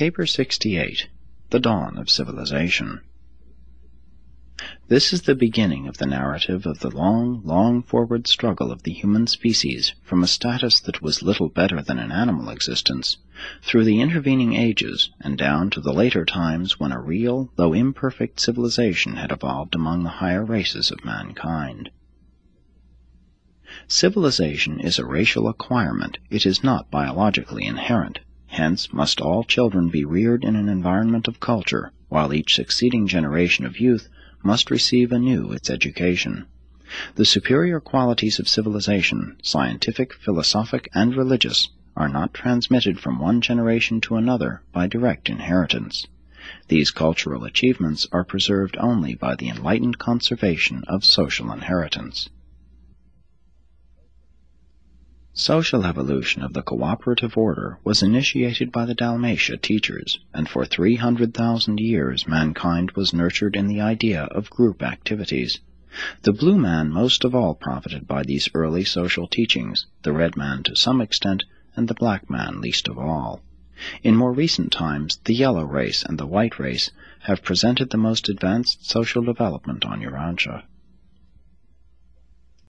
Paper 68. The Dawn of Civilization. This is the beginning of the narrative of the long forward struggle of the human species from a status that was little better than an animal existence, through the intervening ages and down to the later times when a real, though imperfect, civilization had evolved among the higher races of mankind. Civilization is a racial acquirement. It is not biologically inherent. Hence must all children be reared in an environment of culture, while each succeeding generation of youth must receive anew its education. The superior qualities of civilization, scientific, philosophic, and religious, are not transmitted from one generation to another by direct inheritance. These cultural achievements are preserved only by the enlightened conservation of social inheritance. Social evolution of the cooperative order was initiated by the Dalmatia teachers, and for 300,000 years mankind was nurtured in the idea of group activities. The blue man most of all profited by these early social teachings, the red man to some extent, and the black man least of all. In more recent times, the yellow race and the white race have presented the most advanced social development on Urantia.